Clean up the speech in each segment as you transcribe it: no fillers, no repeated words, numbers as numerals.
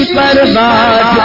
برباد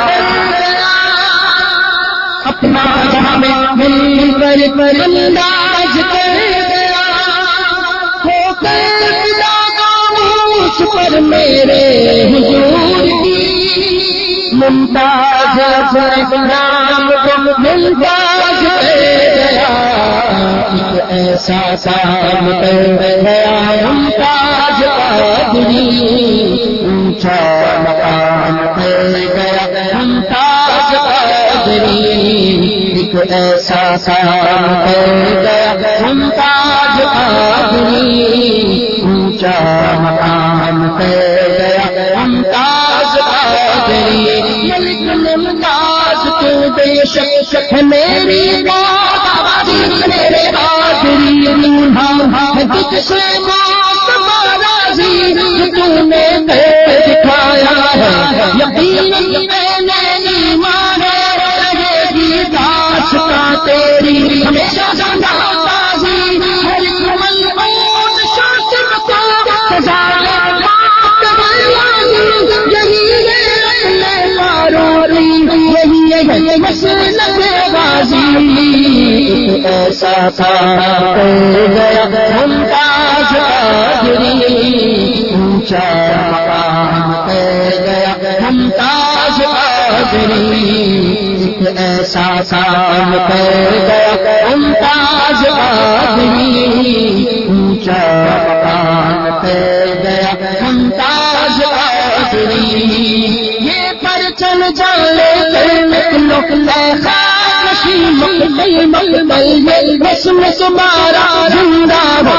اپنا جہاں میں مل کر انداز کر گیا ہو کر خاموش پر میرے حضور کی ممتاز نام کو ممتاز کر گیا ایک ایسا کام کر گیا ممتاز قادری اونچا مقام کر گیا ممتاز قادری ایک ایسا کام کر گیا ممتاز قادری اونچا مقام کر گیا ممتاز قادری ملک ممتاز تو بے شک میری بات میرے قادری تجھ سے موت راضی تو نے دکھایا ہے یقین میں مانا رہے گی داستاں تیری ہمیشہ زندہ بازی ہر ملعون شاطر کو سزا یہی مسلک غازی ایسا کام کر گیا ممتاز قادری اونچا مقام کر گیا ممتاز قادری ایک ایسا کام کر گیا ممتاز قادری اونچا مقام کر گیا ممتاز قادری یہ پر چل جانے رسم سمارا زندہ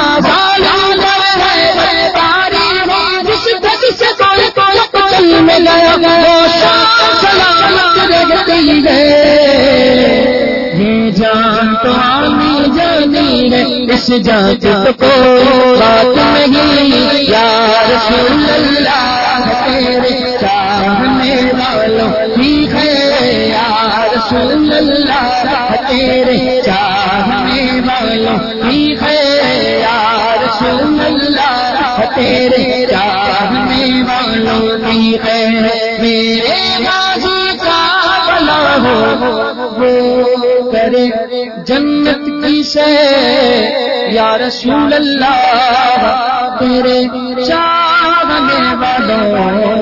یہ جان تو آمی جانی ہے اس جات کو بات نہیں یا رسول اللہ تیرے چاہنے والوں ہی ہے یا رسول اللہ تیرے چاہنے والوں ہی ہے یا رسول اللہ تیرے چاہنے والوں ہی ہے میرے غازی کا بھلا ہو وہ کرے جنت کی سے یا رسول اللہ تیرے چاہنے والوں